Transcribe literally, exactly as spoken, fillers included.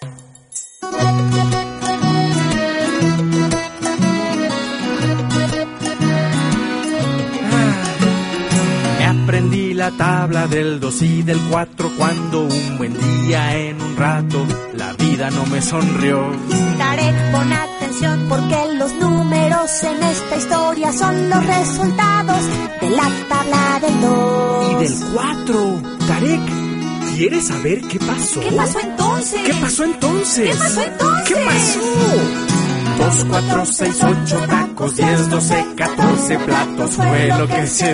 Aprendí la tabla del dos y del cuatro cuando un buen día en un rato la vida no me sonrió. Tarek, pon atención porque los números en esta historia son los resultados de la tabla del dos. Y del cuatro. Tarek, ¿quieres saber qué pasó? ¿Qué pasó entonces? ¿Qué pasó entonces? ¿Qué pasó entonces? ¿Qué pasó? Dos, cuatro, seis, ocho tacos, diez, doce, catorce platos fue lo que se